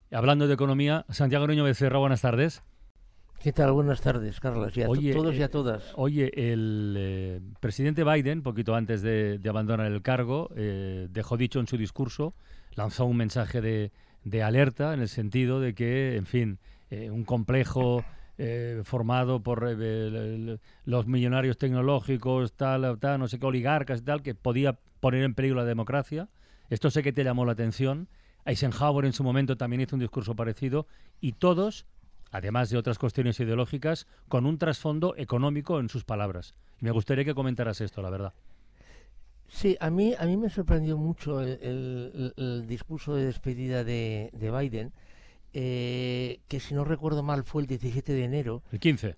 Hablando de economía, Santiago Nuño Becerra, buenas tardes. ¿Qué tal? Buenas tardes, Carlos, y a todos y a todas. Oye, el presidente Biden, poquito antes de abandonar el cargo, dejó dicho en su discurso, lanzó un mensaje de alerta en el sentido de que, en fin, un complejo formado por los millonarios tecnológicos, tal, no sé qué, oligarcas y tal, que podía poner en peligro la democracia. Esto sé que te llamó la atención. Eisenhower en su momento también hizo un discurso parecido y todos, además de otras cuestiones ideológicas, con un trasfondo económico en sus palabras. Y me gustaría que comentaras esto, la verdad. Sí, a mí me sorprendió mucho el discurso de despedida de Biden, que si no recuerdo mal fue el 17 de enero. El 15.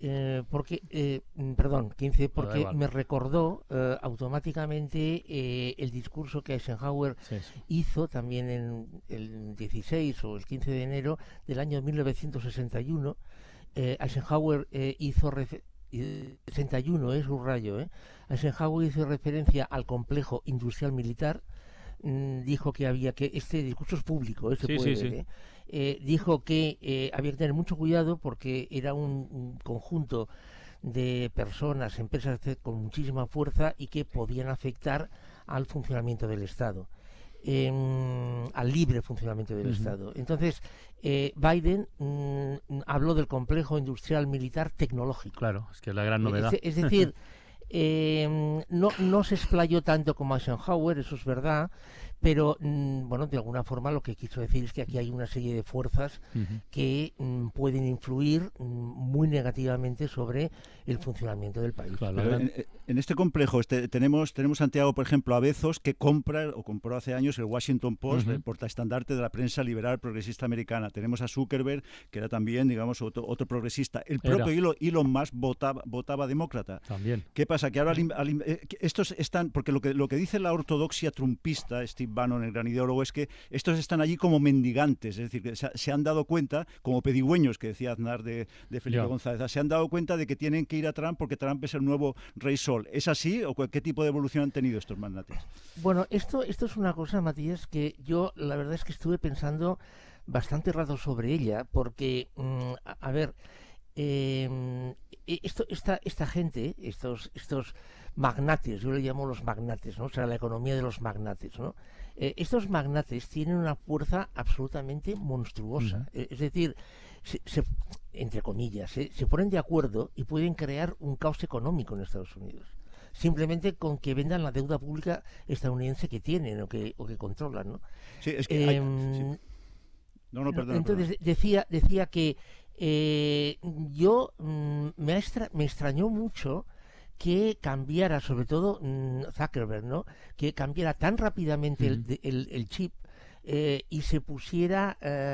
Perdón, 15, Bueno, porque me recordó automáticamente el discurso que Eisenhower hizo también en el 16 o el 15 de enero del año 1961. Eisenhower hizo 61, subrayo, Eisenhower hizo referencia al complejo industrial militar. Dijo que este discurso es público, se puede ver, dijo que había que tener mucho cuidado porque era un conjunto de personas, empresas con muchísima fuerza y que podían afectar al funcionamiento del Estado, al libre funcionamiento del Estado. Entonces, Biden habló del complejo industrial militar tecnológico. Claro, es que es la gran novedad. Es decir, no se explayó tanto como Eisenhower, eso es verdad, pero bueno, de alguna forma lo que quiso decir es que aquí hay una serie de fuerzas que pueden influir muy negativamente sobre el funcionamiento del país. Claro, en este complejo tenemos, Santiago, por ejemplo, a Bezos, que compró hace años el Washington Post, el portaestandarte de la prensa liberal progresista americana. Tenemos a Zuckerberg, que era también, digamos, otro progresista. El propio Elon Musk votaba demócrata. También. ¿Qué pasa? Que ahora estos están, porque lo que dice la ortodoxia trumpista, Steve Bannon, el gran ideólogo, es que estos están allí como mendigantes, es decir, que se han dado cuenta, como pedigüeños, que decía Aznar de Felipe González, se han dado cuenta de que tienen que ir a Trump porque Trump es el nuevo rey sol. ¿Es así o qué tipo de evolución han tenido estos magnates? Bueno, esto es una cosa, Matías, que yo la verdad es que estuve pensando bastante rato sobre ella, porque, a ver, esta gente, estos magnates, yo le llamo los magnates, ¿no? O sea, la economía de los magnates, ¿no? Estos magnates tienen una fuerza absolutamente monstruosa. Es decir, entre comillas, se ponen de acuerdo y pueden crear un caos económico en Estados Unidos. Simplemente con que vendan la deuda pública estadounidense que tienen o que controlan, ¿no? Sí, es que perdón. Entonces decía que me extrañó mucho que cambiara, sobre todo Zuckerberg, ¿no? Que cambiara tan rápidamente el chip y se pusiera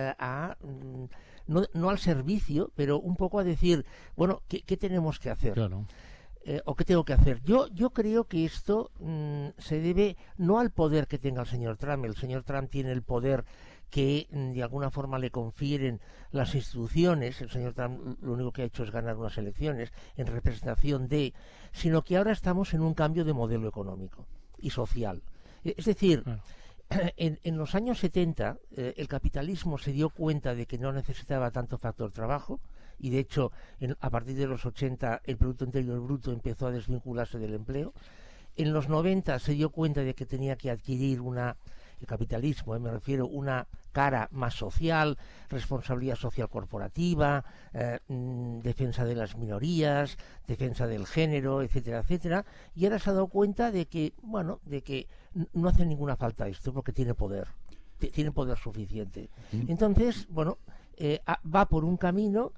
no al servicio, pero un poco a decir, bueno, ¿qué tenemos que hacer? Claro. ¿O qué tengo que hacer? Yo creo que esto se debe no al poder que tenga el señor Trump. El señor Trump tiene el poder que de alguna forma le confieren las instituciones. El señor Trump lo único que ha hecho es ganar unas elecciones en representación sino que ahora estamos en un cambio de modelo económico y social. Es decir, en los años 70 el capitalismo se dio cuenta de que no necesitaba tanto factor trabajo y de hecho a partir de los 80 el Producto Interior Bruto empezó a desvincularse del empleo. En los 90 se dio cuenta de que tenía que adquirir el capitalismo, me refiero, una cara más social, responsabilidad social corporativa, defensa de las minorías, defensa del género, etcétera, etcétera, y ahora se ha dado cuenta de que no hace ninguna falta esto porque tiene poder suficiente. Entonces, va por un camino.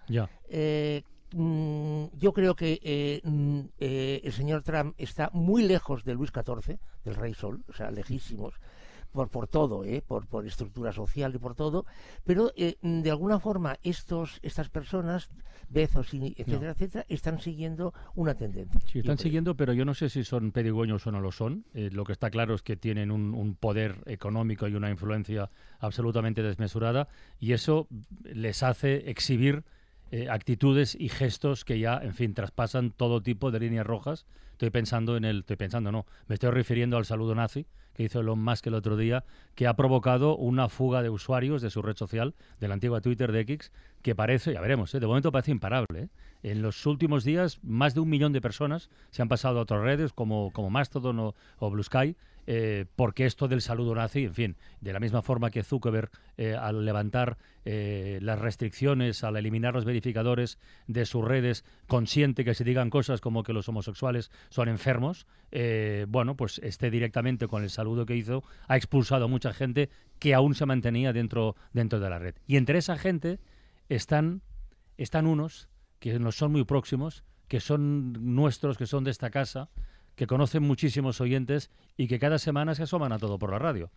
Yo creo que el señor Trump está muy lejos de Luis XIV, del Rey Sol, o sea, lejísimos, por todo, por estructura social y por todo, pero de alguna forma estas personas, Bezos, etcétera, etcétera, están siguiendo una tendencia. Sí, están siguiendo, pero yo no sé si son pedigüeños o no lo son. Lo que está claro es que tienen un poder económico y una influencia absolutamente desmesurada y eso les hace exhibir actitudes y gestos que ya, en fin, traspasan todo tipo de líneas rojas. Me estoy refiriendo al saludo nazi, que hizo Elon Musk el otro día, que ha provocado una fuga de usuarios de su red social, de la antigua Twitter de X, que parece, ya veremos, de momento parece imparable. En los últimos días, más de 1 millón de personas se han pasado a otras redes como Mastodon o Blue Sky, porque esto del saludo nazi, en fin, de la misma forma que Zuckerberg, al levantar las restricciones, al eliminar los verificadores de sus redes, consiente que se digan cosas como que los homosexuales son enfermos, bueno, pues directamente con el saludo que hizo, ha expulsado a mucha gente que aún se mantenía dentro de la red. Y entre esa gente están unos que nos son muy próximos, que son nuestros, que son de esta casa, que conocen muchísimos oyentes y que cada semana se asoman a todo por la radio.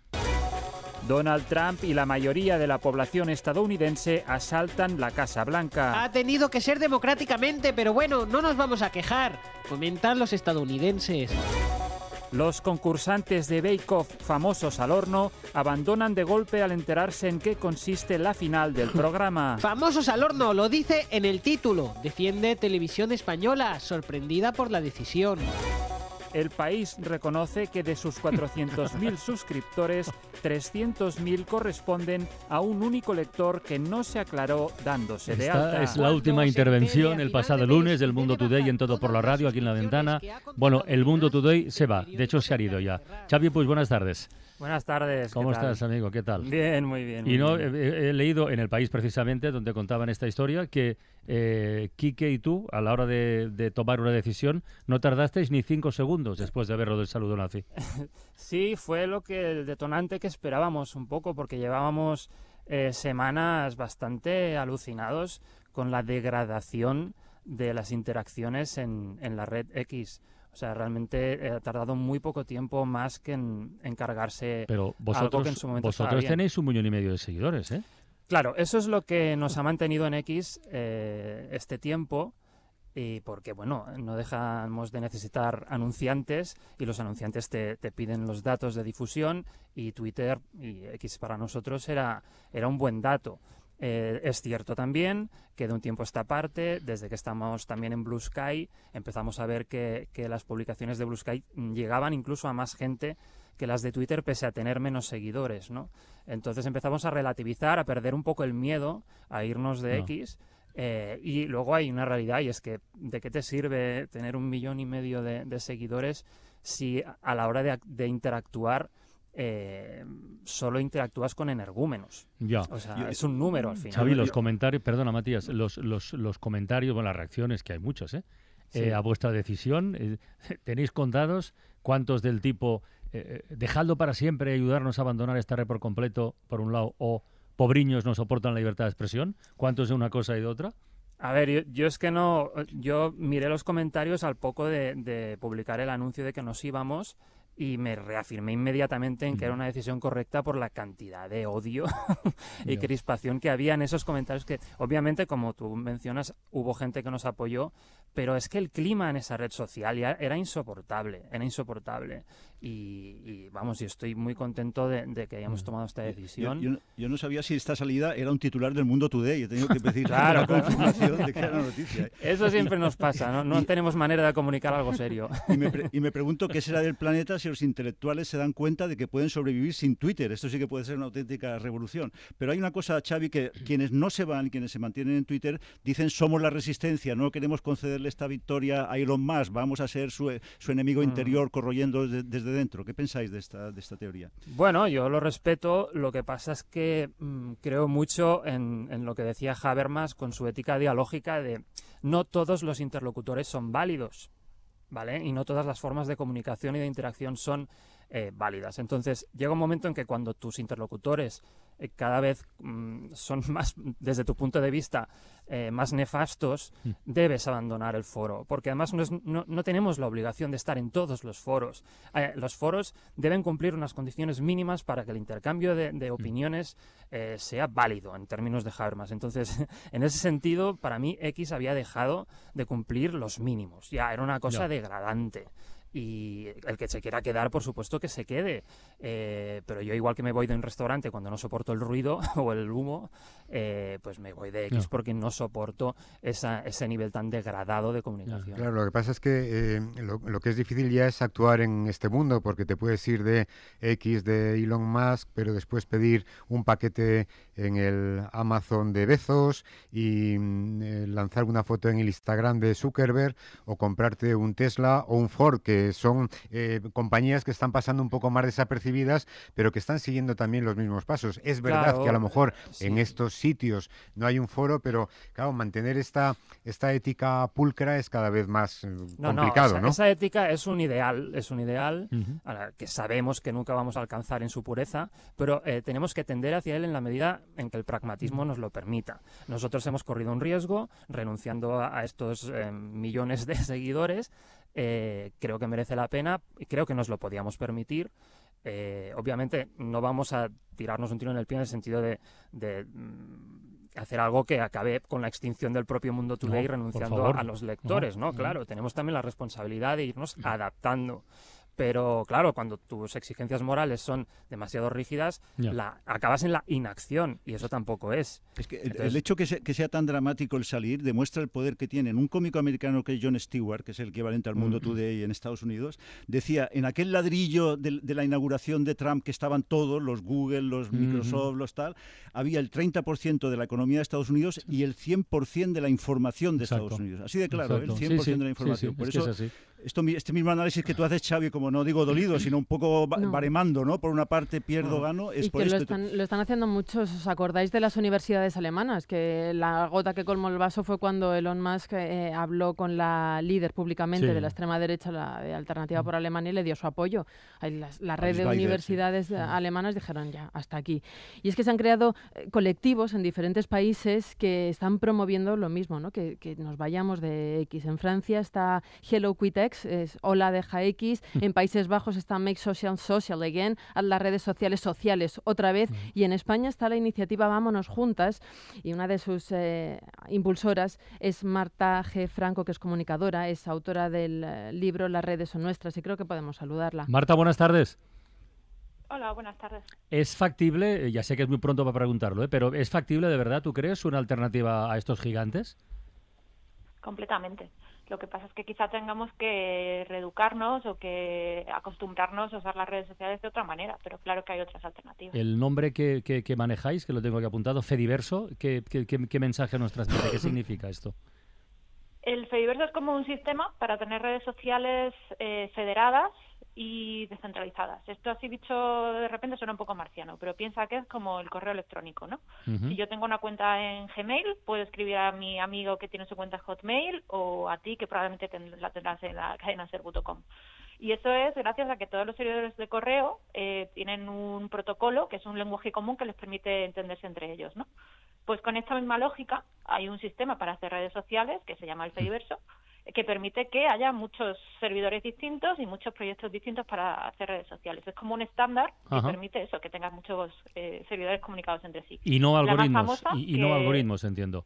Donald Trump y la mayoría de la población estadounidense asaltan la Casa Blanca. Ha tenido que ser democráticamente, pero bueno, no nos vamos a quejar, comentan los estadounidenses. Los concursantes de Bake Off, famosos al horno, abandonan de golpe al enterarse en qué consiste la final del programa. Famosos al horno, lo dice en el título. Defiende Televisión Española, sorprendida por la decisión. El País reconoce que de sus 400.000 suscriptores, 300.000 corresponden a un único lector que no se aclaró dándose de alta. Es la última intervención el pasado lunes del Mundo Today en Todo por la Radio, aquí en La Ventana. Bueno, el Mundo Today se va, de hecho se ha ido ya. Xavi, pues buenas tardes. Buenas tardes. ¿Cómo estás, amigo? ¿Qué tal? Bien, muy bien. Y no, he leído en El País precisamente, donde contaban esta historia, que Quique y tú, a la hora de tomar una decisión, no tardasteis ni 5 segundos después de verlo del saludo nazi. Sí, fue el detonante que esperábamos un poco, porque llevábamos semanas bastante alucinados con la degradación de las interacciones en la red X. O sea, realmente ha tardado muy poco tiempo más que en cargarse. Pero algo que en su momento vosotros tenéis 1,5 millones de seguidores, ¿eh? Claro, eso es lo que nos ha mantenido en X este tiempo, y porque, bueno, no dejamos de necesitar anunciantes, y los anunciantes te piden los datos de difusión, y Twitter y X para nosotros era un buen dato. Es cierto también que de un tiempo a esta parte, desde que estamos también en Blue Sky, empezamos a ver que las publicaciones de Blue Sky llegaban incluso a más gente que las de Twitter, pese a tener menos seguidores, ¿no? Entonces empezamos a relativizar, a perder un poco el miedo, a irnos de X. Y luego hay una realidad, y es que ¿de qué te sirve tener 1,5 millones de seguidores si a la hora de interactuar solo interactúas con energúmenos? Ya. O sea, es un número al final. Xavi, los comentarios, perdona Matías, los comentarios, bueno, las reacciones, que hay muchas, Sí. a vuestra decisión, ¿tenéis contados cuántos del tipo dejadlo para siempre y ayudarnos a abandonar esta red por completo, por un lado, o pobriños no soportan la libertad de expresión? ¿Cuántos de una cosa y de otra? A ver, yo es que no... Yo miré los comentarios al poco de publicar el anuncio de que nos íbamos, y me reafirmé inmediatamente en que era una decisión correcta por la cantidad de odio y crispación que había en esos comentarios, que obviamente, como tú mencionas, hubo gente que nos apoyó, pero es que el clima en esa red social ya era insoportable, y vamos, yo estoy muy contento de que hayamos tomado esta decisión. Yo no sabía si esta salida era un titular del Mundo Today, he tenido que pedir Claro, la confirmación de que era una noticia. Eso siempre nos pasa, no tenemos manera de comunicar algo serio. Y me pregunto qué será del planeta si los intelectuales se dan cuenta de que pueden sobrevivir sin Twitter. Esto sí que puede ser una auténtica revolución. Pero hay una cosa, Xavi, que quienes no se van, quienes se mantienen en Twitter, dicen somos la resistencia, no queremos concederle esta victoria a Elon Musk, vamos a ser su enemigo interior corroyendo desde dentro. ¿Qué pensáis de esta teoría? Bueno, yo lo respeto, lo que pasa es que creo mucho en lo que decía Habermas con su ética dialógica de no todos los interlocutores son válidos, ¿vale? Y no todas las formas de comunicación y de interacción son válidas. Entonces, llega un momento en que cuando tus interlocutores cada vez son más, desde tu punto de vista, más nefastos, debes abandonar el foro, porque además no tenemos la obligación de estar en todos los foros. Los foros deben cumplir unas condiciones mínimas para que el intercambio de opiniones sea válido en términos de Habermas. Entonces, en ese sentido, para mí X había dejado de cumplir los mínimos. Ya era una cosa degradante. y el que se quiera quedar, por supuesto que se quede. Pero yo, igual que me voy de un restaurante cuando no soporto el ruido o el humo, pues me voy de X porque no soporto ese nivel tan degradado de comunicación. Claro, lo que pasa es que lo que es difícil ya es actuar en este mundo, porque te puedes ir de X de Elon Musk, pero después pedir un paquete en el Amazon de Bezos y lanzar una foto en el Instagram de Zuckerberg, o comprarte un Tesla o un Ford, que son compañías que están pasando un poco más desapercibidas, pero que están siguiendo también los mismos pasos. Es verdad, claro, que a lo mejor sí, en estos sitios no hay un foro, pero claro, mantener esta ética pulcra es cada vez más complicado, ¿no? Esa ética es un ideal, Uh-huh. que sabemos que nunca vamos a alcanzar en su pureza, pero tenemos que tender hacia él en la medida en que el pragmatismo nos lo permita. Nosotros hemos corrido un riesgo renunciando a estos millones de seguidores. Creo que merece la pena y creo que nos lo podíamos permitir. Obviamente no vamos a tirarnos un tiro en el pie en el sentido de hacer algo que acabe con la extinción del propio Mundo Today, renunciando a los lectores, ¿no? Claro, tenemos también la responsabilidad de irnos adaptando. Pero claro, cuando tus exigencias morales son demasiado rígidas, acabas en la inacción, y eso tampoco es. Es que el hecho que sea tan dramático el salir demuestra el poder que tienen. Un cómico americano que es Jon Stewart, que es el equivalente al Mundo Today en Estados Unidos, decía, en aquel ladrillo de la inauguración de Trump, que estaban todos, los Google, los Microsoft, los tal, había el 30% de la economía de Estados Unidos y el 100% de la información de Estados Unidos. Así de claro, el 100% de la información. Por eso, este mismo análisis que tú haces, Xavi, como no digo dolido, sino un poco baremando, ¿no? Por una parte pierdo, gano. Es y por que esto. lo están haciendo muchos. ¿Os acordáis de las universidades alemanas? Que la gota que colmó el vaso fue cuando Elon Musk habló con la líder públicamente de la extrema derecha, la de Alternativa por Alemania, y le dio su apoyo. La red de universidades alemanas dijeron ya, hasta aquí. Y es que se han creado colectivos en diferentes países que están promoviendo lo mismo, ¿no? Que nos vayamos de X. En Francia está Hello Quit X, es Hola deja X. En Países Bajos está Make Social Social Again, haz las redes sociales otra vez. Y en España está la iniciativa Vámonos Juntas, y una de sus impulsoras es Marta G. Franco, que es comunicadora, es autora del libro Las redes son nuestras, y creo que podemos saludarla. Marta, buenas tardes. Hola, buenas tardes. ¿Es factible, ya sé que es muy pronto para preguntarlo, pero ¿es factible de verdad, tú crees, una alternativa a estos gigantes? Completamente. Lo que pasa es que quizá tengamos que reeducarnos o que acostumbrarnos a usar las redes sociales de otra manera, pero claro que hay otras alternativas. El nombre que manejáis, que lo tengo aquí apuntado, Fediverso, ¿qué mensaje nos transmite? ¿Qué significa esto? El Fediverso es como un sistema para tener redes sociales federadas y descentralizadas. Esto así dicho de repente suena un poco marciano, pero piensa que es como el correo electrónico, ¿no? Si yo tengo una cuenta en Gmail, puedo escribir a mi amigo que tiene su cuenta en Hotmail, o a ti que probablemente la tendrás en la cadenaser.com. Y eso es gracias a que todos los servidores de correo tienen un protocolo, que es un lenguaje común que les permite entenderse entre ellos, ¿no? Pues con esta misma lógica hay un sistema para hacer redes sociales que se llama el Fediverso, que permite que haya muchos servidores distintos y muchos proyectos distintos para hacer redes sociales. Es como un estándar que permite eso, que tengas muchos servidores comunicados entre sí. Y no algoritmos, famosa, no algoritmos, entiendo.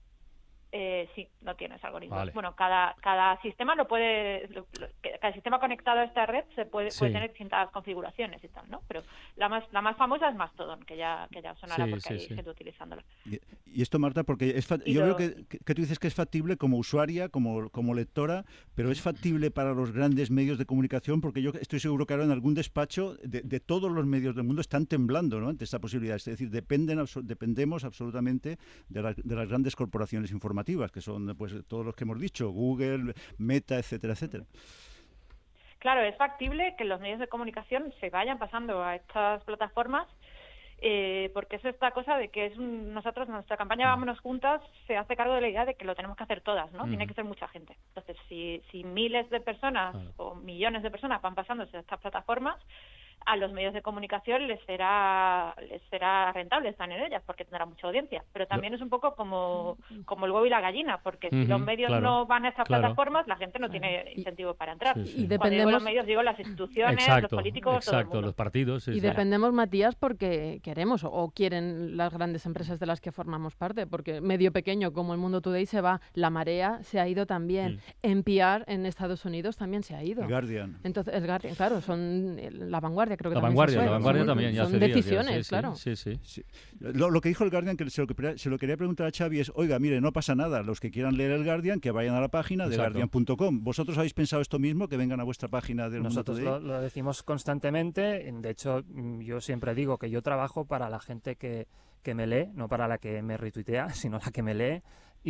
Sí, no tienes algoritmos. Vale. Bueno, cada sistema cada sistema conectado a esta red puede tener distintas configuraciones y tal, ¿no? Pero la más famosa es Mastodon, que ya sonará porque hay gente utilizándola. Y esto, Marta, porque yo veo que tú dices que es factible como usuaria, como lectora, pero es factible para los grandes medios de comunicación, porque yo estoy seguro que ahora en algún despacho de todos los medios del mundo están temblando, ¿no?, ante esta posibilidad. Es decir, dependemos absolutamente de las grandes corporaciones informativas, que son pues todos los que hemos dicho, Google, Meta, etcétera, etcétera. Claro, es factible que los medios de comunicación se vayan pasando a estas plataformas, porque es esta cosa de que nuestra campaña Vámonos Juntas se hace cargo de la idea de que lo tenemos que hacer todas, ¿no? Tiene que ser mucha gente. Entonces, si miles de personas o millones de personas van pasándose a estas plataformas, a los medios de comunicación les será rentable estar en ellas porque tendrá mucha audiencia, pero también es un poco como el huevo y la gallina, porque si los medios no van a estas plataformas, la gente no tiene incentivo para entrar. Y Cuando digo los medios, digo las instituciones, los políticos, todo el mundo. Los partidos. Y dependemos, Matías, porque queremos o quieren las grandes empresas de las que formamos parte, porque medio pequeño como el Mundo Today se va, La Marea se ha ido también, NPR en Estados Unidos también se ha ido. El Guardian. Entonces, el Guardian, claro, La Vanguardia creo que La también Vanguardia también, ya son decisiones, claro. Sí. Lo que dijo el Guardian, que se lo quería preguntar a Xavi es, oiga, mire, no pasa nada, los que quieran leer el Guardian, que vayan a la página de Guardian.com. ¿Vosotros habéis pensado esto mismo, que vengan a vuestra página del Mundo Today? Nosotros lo decimos constantemente, de hecho yo siempre digo que yo trabajo para la gente que me lee, no para la que me retuitea, sino la que me lee.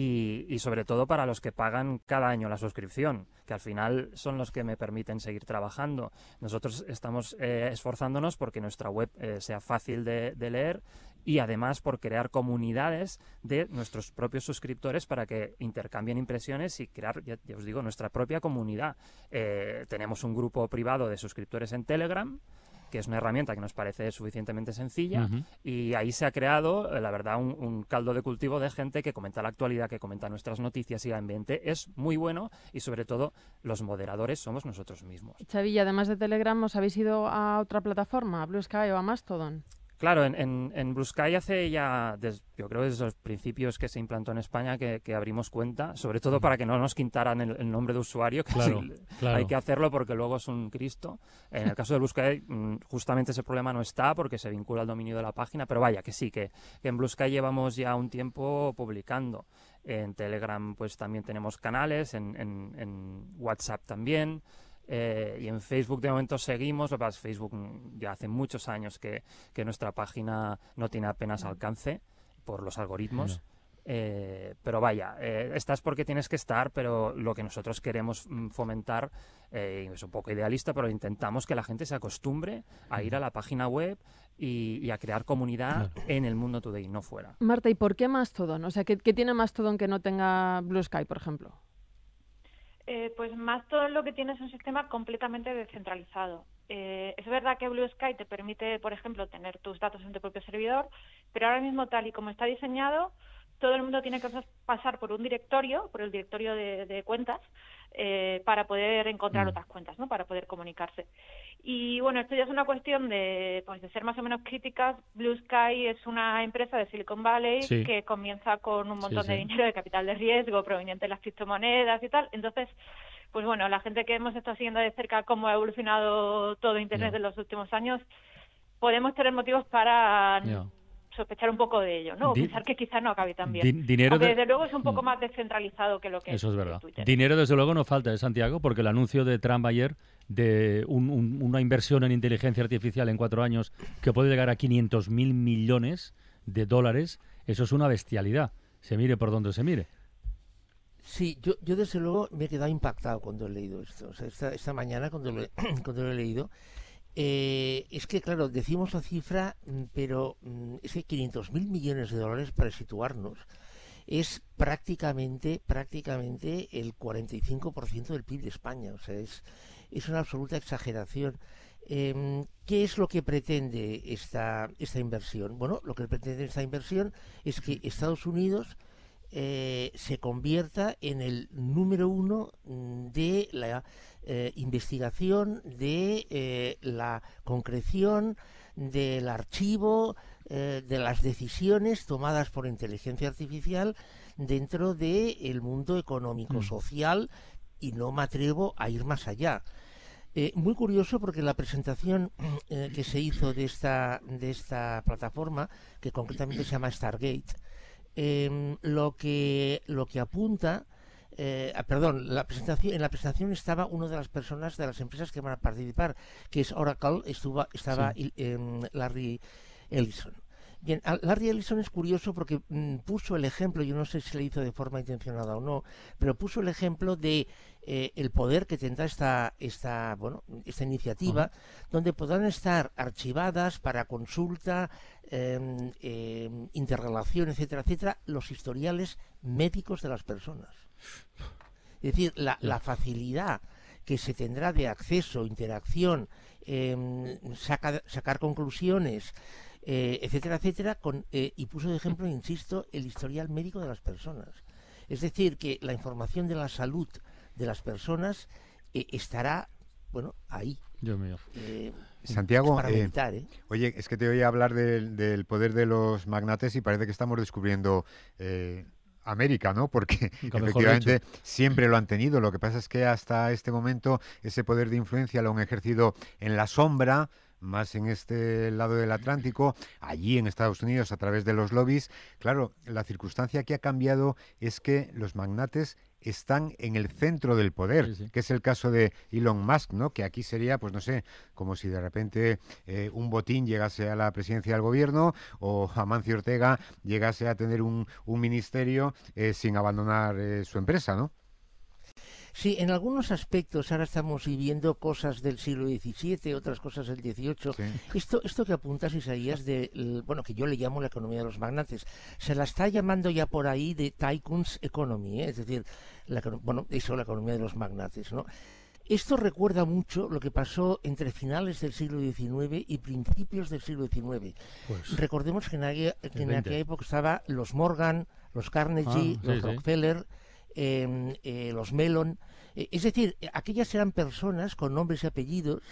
Y sobre todo para los que pagan cada año la suscripción, que al final son los que me permiten seguir trabajando. Nosotros estamos esforzándonos porque nuestra web sea fácil de leer y además por crear comunidades de nuestros propios suscriptores para que intercambien impresiones y crear, ya os digo, nuestra propia comunidad. Tenemos un grupo privado de suscriptores en Telegram, que es una herramienta que nos parece suficientemente sencilla, y ahí se ha creado, la verdad, un caldo de cultivo de gente que comenta la actualidad, que comenta nuestras noticias, y el ambiente es muy bueno, y sobre todo los moderadores somos nosotros mismos. Xavi, además de Telegram, ¿os habéis ido a otra plataforma, a Blue Sky o a Mastodon? Claro, en Blue Sky hace ya, yo creo desde los principios que se implantó en España, que abrimos cuenta, sobre todo para que no nos quintaran el nombre de usuario, que hay que hacerlo porque luego es un Cristo. En el caso de Blue Sky, justamente ese problema no está porque se vincula al dominio de la página, pero vaya, que sí, que en Blue Sky llevamos ya un tiempo publicando. En Telegram pues también tenemos canales, en WhatsApp también. Y en Facebook de momento seguimos, Facebook ya hace muchos años que nuestra página no tiene apenas alcance por los algoritmos, pero vaya, estás porque tienes que estar, pero lo que nosotros queremos fomentar, es un poco idealista, pero intentamos que la gente se acostumbre a ir a la página web y a crear comunidad en el Mundo Today, no fuera. Marta, ¿y por qué Mastodon? O sea, ¿qué tiene Mastodon que no tenga Blue Sky, por ejemplo? Pues Mastodon lo que tiene es un sistema completamente descentralizado. Es verdad que Blue Sky te permite, por ejemplo, tener tus datos en tu propio servidor, pero ahora mismo, tal y como está diseñado, todo el mundo tiene que pasar por un directorio, por el directorio de cuentas, para poder encontrar otras cuentas, ¿no? Para poder comunicarse. Y bueno, esto ya es una cuestión de ser más o menos críticas. Blue Sky es una empresa de Silicon Valley que comienza con un montón de dinero de capital de riesgo proveniente de las criptomonedas y tal. Entonces, pues bueno, la gente que hemos estado siguiendo de cerca cómo ha evolucionado todo Internet en los últimos años, podemos tener motivos para sospechar un poco de ello, ¿no? O pensar que quizás no acabe tan bien. Aunque desde luego es un poco más descentralizado que lo que Eso es verdad. Twitter. Dinero desde luego no falta, Santiago, porque el anuncio de Trump ayer de una inversión en inteligencia artificial en 4 años que puede llegar a 500.000 millones de dólares, eso es una bestialidad, se mire por donde se mire. Sí, yo desde luego me he quedado impactado cuando he leído esto. O sea, esta mañana cuando lo he leído, es que, claro, decimos la cifra, pero es que 500.000 millones de dólares, para situarnos, es prácticamente el 45% del PIB de España. O sea, es una absoluta exageración. ¿Qué es lo que pretende esta inversión? Bueno, lo que pretende esta inversión es que Estados Unidos se convierta en el número 1 de la investigación, de la concreción, del archivo, de las decisiones tomadas por inteligencia artificial dentro del mundo económico, social, y no me atrevo a ir más allá. Muy curioso porque la presentación que se hizo de esta plataforma, que concretamente se llama Stargate, lo que apunta, en la presentación estaba una de las personas de las empresas que van a participar, que es Oracle, estaba Larry Ellison. Bien, Larry Ellison es curioso porque puso el ejemplo, yo no sé si le hizo de forma intencionada o no, pero puso el ejemplo de el poder que tendrá esta iniciativa, donde podrán estar archivadas para consulta, interrelación, etcétera, etcétera, los historiales médicos de las personas. Es decir, la facilidad que se tendrá de acceso, interacción sacar conclusiones, etcétera, etcétera, y puso de ejemplo, insisto, el historial médico de las personas. Es decir, que la información de la salud de las personas estará, bueno, ahí. Dios mío. Santiago, para meditar, oye, es que te oí hablar del poder de los magnates y parece que estamos descubriendo América, ¿no? Porque efectivamente siempre lo han tenido. Lo que pasa es que hasta este momento ese poder de influencia lo han ejercido en la sombra, más en este lado del Atlántico, allí en Estados Unidos a través de los lobbies. Claro, la circunstancia que ha cambiado es que los magnates están en el centro del poder, que es el caso de Elon Musk, ¿no? Que aquí sería, pues no sé, como si de repente un Botín llegase a la presidencia del gobierno o Amancio Ortega llegase a tener un ministerio sin abandonar su empresa, ¿no? Sí, en algunos aspectos ahora estamos viviendo cosas del siglo XVII, otras cosas del XVIII. Sí. Esto que apuntas, Isaías, que yo le llamo la economía de los magnates, se la está llamando ya por ahí de Tycoon's Economy, es decir, la economía de los magnates, ¿no? Esto recuerda mucho lo que pasó entre finales del siglo XIX y principios del siglo XIX. Pues, recordemos que en aquella época estaban los Morgan, los Carnegie, los Rockefeller, los Mellon, es decir, aquellas eran personas con nombres y apellidos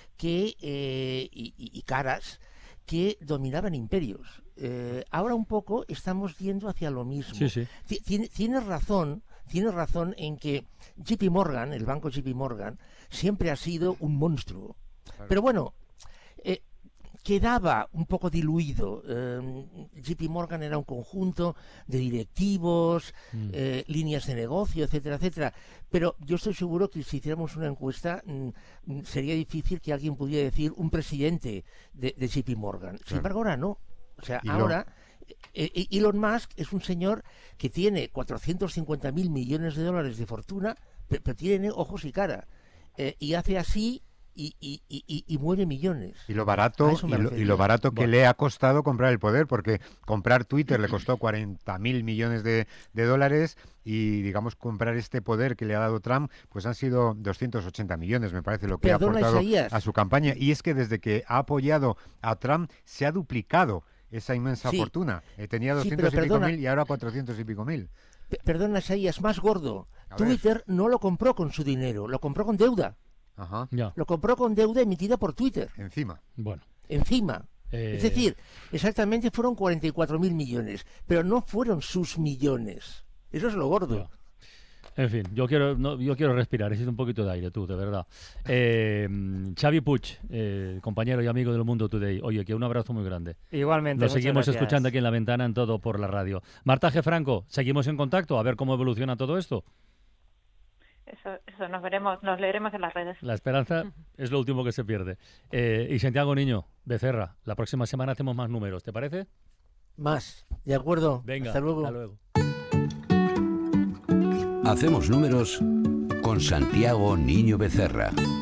y caras que dominaban imperios. Ahora un poco estamos yendo hacia lo mismo. Tienes razón en que JP Morgan, el banco JP Morgan, siempre ha sido un monstruo. Claro. Pero bueno, quedaba un poco diluido. JP Morgan era un conjunto de directivos, líneas de negocio, etcétera, etcétera. Pero yo estoy seguro que si hiciéramos una encuesta sería difícil que alguien pudiera decir un presidente de JP Morgan. Sin embargo, ahora no. O sea, ahora Elon Musk es un señor que tiene 450.000 millones de dólares de fortuna, pero tiene ojos y cara. Y hace así... Y mueve millones. Y lo barato que le ha costado comprar el poder, porque comprar Twitter le costó 40.000 millones de dólares y, digamos, comprar este poder que le ha dado Trump, pues han sido 280 millones, me parece, lo que ha aportado a su campaña. Y es que desde que ha apoyado a Trump se ha duplicado esa inmensa fortuna. Tenía 200 y pico mil y ahora 400 y pico mil. Perdona, Isaías, más gordo. Twitter no lo compró con su dinero, lo compró con deuda. Ajá. Lo compró con deuda emitida por Twitter. Encima. Bueno. Encima. Es decir, exactamente fueron 44.000 millones, pero no fueron sus millones. Eso es lo gordo. No. En fin, yo quiero respirar, necesito un poquito de aire, tú, de verdad. Xavi Puig, compañero y amigo del Mundo Today. Oye, que un abrazo muy grande. Igualmente. Lo seguimos escuchando aquí en La Ventana, en Todo por la Radio. Marta G. Franco, seguimos en contacto, a ver cómo evoluciona todo esto. Eso nos leeremos en las redes. La esperanza es lo último que se pierde. Y Santiago Niño, Becerra, la próxima semana hacemos más números, ¿te parece? Más, de acuerdo. Venga, hasta luego. Hasta luego. Hacemos números con Santiago Niño Becerra.